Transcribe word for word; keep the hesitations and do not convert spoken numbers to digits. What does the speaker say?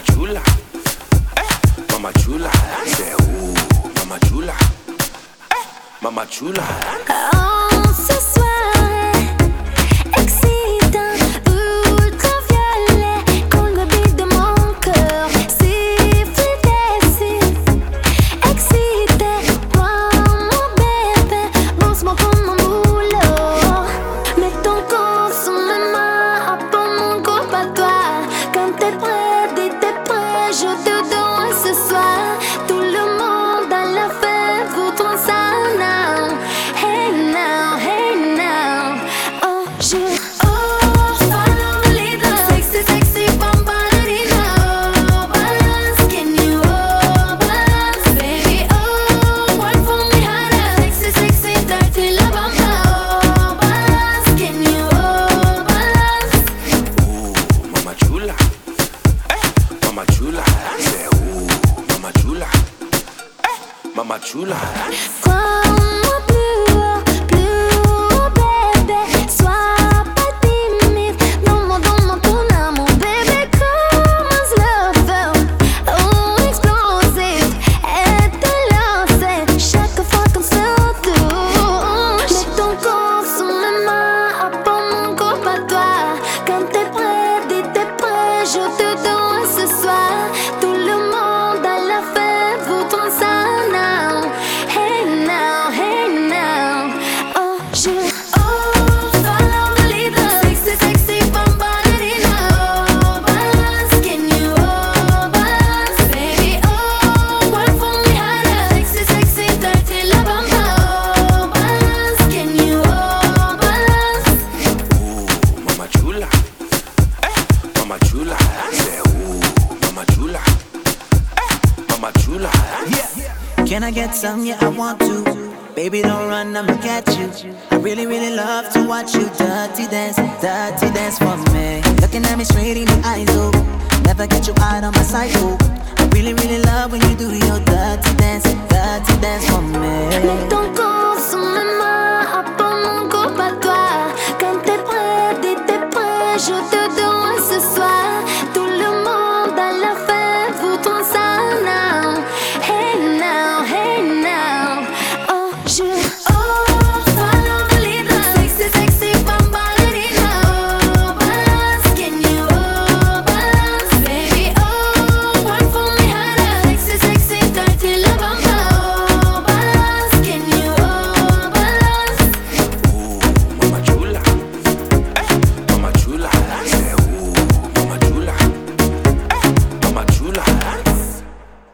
chula, eh, mama chula, c'est où, mama chula, eh, mama chula. Oh, ce soir est excitant, ultraviolet, coule le beat de mon cœur, siffle dessus, excité, toi mon bébé, bosse-moi comme un boulot, mets ton corps sous mes mains, apprends mon corps à toi, quand t'es prêt, dis t'es prêt, je te donne ce soir, tout le monde à la fête voudra ça now, hey now, hey now, oh je, oh follow the leader, sexy, sexy, bambalina, oh balance, can you, oh balance, baby, oh work for me harder, sexy, sexy, dirty la bamba, oh balance, can you, oh balance. Ooh, mama chula, eh, mama chula, c'est où, mama chula, eh, mama chula. Crois-moi plus haut, plus haut, bébé, sois pas timide, donne-moi, donne-moi ton amour, bébé, commence le feu, oh explosif, et te lancer, chaque fois qu'on se touche, mets ton corps sous mes mains, apprends mon corps à toi, quand t'es prêt, dis t'es prêt, je te donne ce soir, tout le monde à la fête voudra ça now, hey now, hey now, oh je, oh follow the leader, sexy, sexy, bambalina, oh balance, can you, oh balance, baby, oh work for me harder, sexy, sexy, dirty la bamba, oh balance, can you, oh balance. Ooh, mama chula, eh, mama chula, c'est où, mama chula, eh, mama chula. Can I get some? Yeah, I want to. Baby, don't run, I'ma get you. I really, really love to watch you dirty dance, dirty dance for me. Looking at me straight in the eyes, oh. Never get you out of my cycle. I really, really love when you do your dirty dance, dirty dance for me. Mets ton corps sous mes mains, apprends mon corps à toi, quand t'es prêt, dis t'es prêt, je te